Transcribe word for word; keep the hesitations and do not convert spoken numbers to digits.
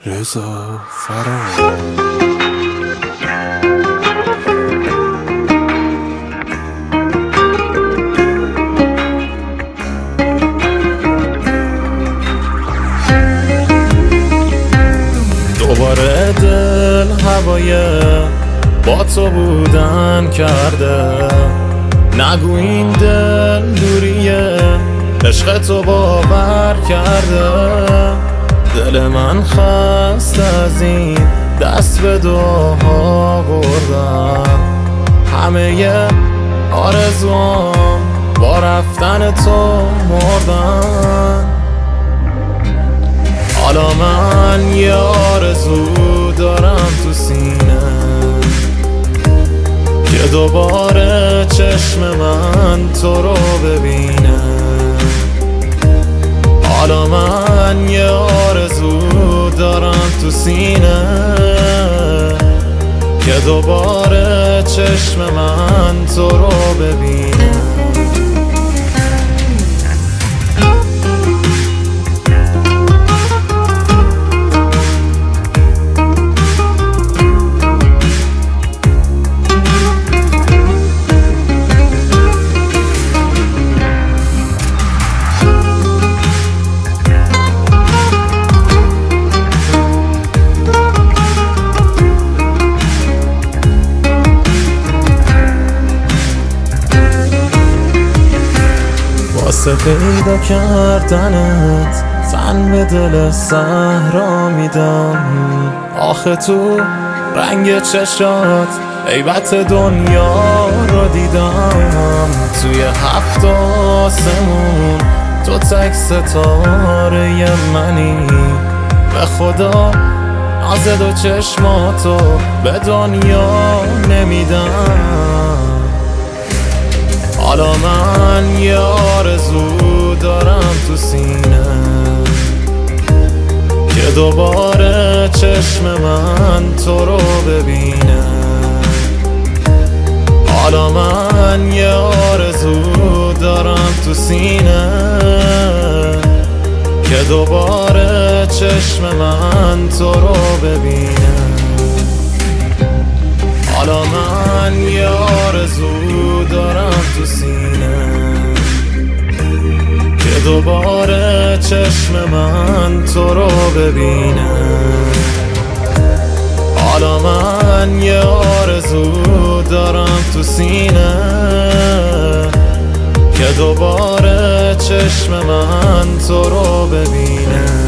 رضا فرام. دوباره دل هوای با تو بودن کرده، نگو این دل دوریه عشق تو باور کرده. دل من خست از این دست به دعاها بردم، همه آرزوام با رفتن تو مردن. حالا من یه آرزو دارم تو سینه که دوباره چشم من تو رو ببینه. حالا من یه آرزو دارم تو سینه که دوباره چشم من تو رو ببینه. واسه پیدا کردنت تن به دل صحرا میدم. آخه تو رنگ چشات عیبت دنیا رو دیدم. توی هفت آسمون تو تک ستاره منی، به خدا ناز دو چشماتو به دنیا نمیدم. حالا من یه آرزو دارم تو سینه که دوباره چشم من تو رو ببینه. حالا من یه آرزو دارم تو سینه که دوباره چشم من تو رو ببینه. حالا من یه آرزو دارم تو سینه که دوباره چشم من تو رو ببینه. حالا من یه آرزو دارم تو سینه که دوباره چشم من تو رو ببینه.